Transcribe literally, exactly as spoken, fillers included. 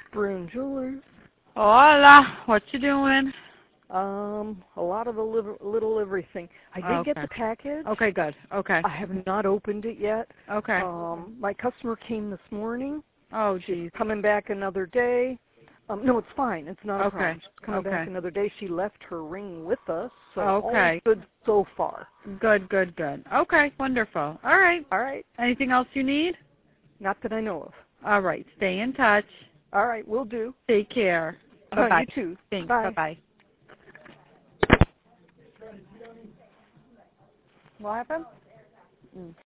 Brune Jewelers. Hola, what you doing? Um, a lot of the li- little everything. I did Okay. get the package. Okay, good. Okay. I have not opened it yet. Okay. Um, my customer came this morning. Oh, She's geez. coming back another day. Um, no, it's fine. It's not a Okay. problem. She's coming Okay. back another day. She left her ring with us, so Okay. all good so far. Good, good, good. Okay, wonderful. All right. All right. Anything else you need? Not that I know of. All right. Stay in touch. All right, we'll do. Take care. Uh, Bye-bye. you too. Thanks. Bye. Bye-bye. What happened? Mm.